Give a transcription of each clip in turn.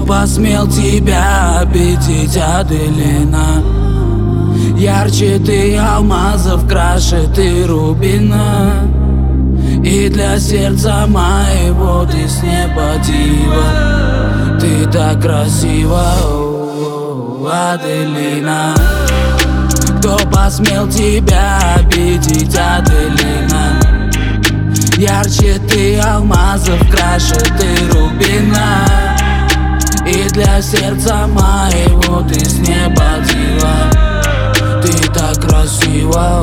посмел тебя обидеть, Аделина? Ярче ты алмазов, краше ты рубина. И для сердца моего ты с неба дива. Ты так красива, Аделина. Кто посмел тебя обидеть, Аделина? Ярче ты алмазов, краше ты рубина. И для сердца моего ты с неба дива. Ты так красива,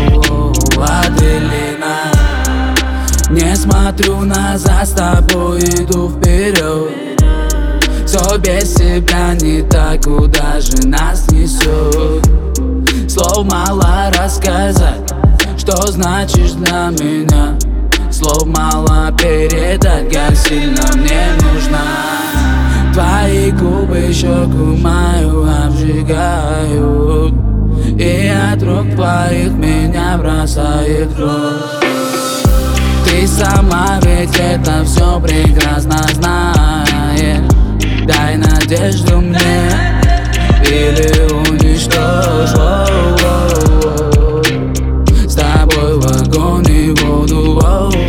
Аделина. Не смотрю назад, с тобой иду вперед. Все без себя не так, куда же нас несет. Слов мало рассказать, что значишь для меня. Слов мало передать, как сильно мне нужна. Твои губы щеку мою обжигают, и от рук твоих меня бросает кровь. Ты сама ведь это все прекрасно знаешь. Дай надежду мне или уничтожь. С тобой в огонь и воду.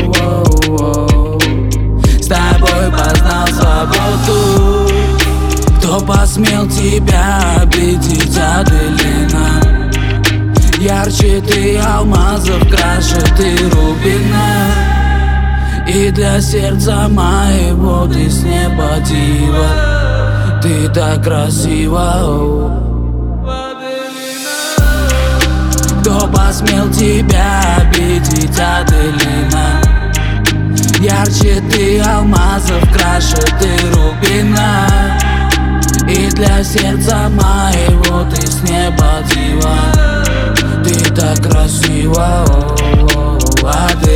С тобой познал свободу. Кто посмел тебя обидеть, Аделина? Ярче ты алмазов, краше ты рубина. И для сердца моего ты с неба дива. Ты так красива, кто посмел тебя обидеть, Аделина? Ярче ты алмазов, краше ты рубина. И для сердца моего ты с неба дива. Ты так красива, Аделина.